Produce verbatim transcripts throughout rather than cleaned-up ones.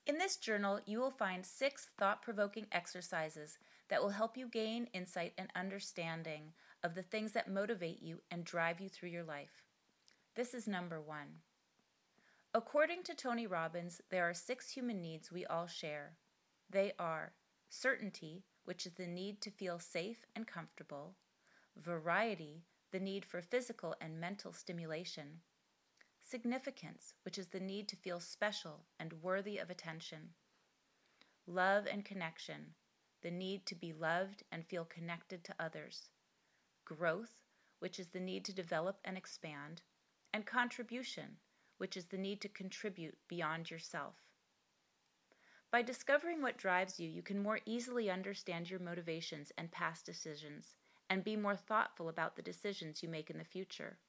In this journal, you will find six thought-provoking exercises that will help you gain insight and understanding of the things that motivate you and drive you through your life. This is number one. According to Tony Robbins, there are six human needs we all share. They are certainty, which is the need to feel safe and comfortable; variety, the need for physical and mental stimulation; significance, which is the need to feel special and worthy of attention; love and connection, the need to be loved and feel connected to others; growth, which is the need to develop and expand; and contribution, which is the need to contribute beyond yourself. By discovering what drives you, you can more easily understand your motivations and past decisions, and be more thoughtful about the decisions you make in the future.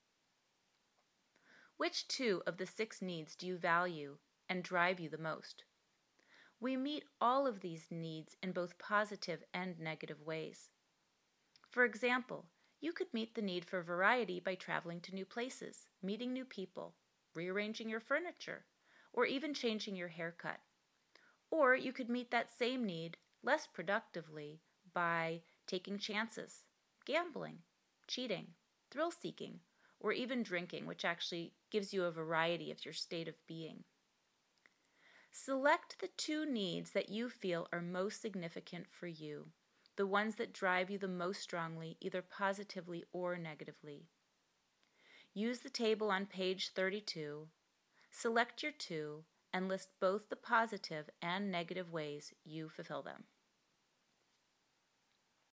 Which two of the six needs do you value and drive you the most? We meet all of these needs in both positive and negative ways. For example, you could meet the need for variety by traveling to new places, meeting new people, rearranging your furniture, or even changing your haircut. Or you could meet that same need less productively by taking chances, gambling, cheating, thrill-seeking, or even drinking, which actually gives you a variety of your state of being. Select the two needs that you feel are most significant for you, the ones that drive you the most strongly, either positively or negatively. Use the table on page thirty-two, select your two, and list both the positive and negative ways you fulfill them.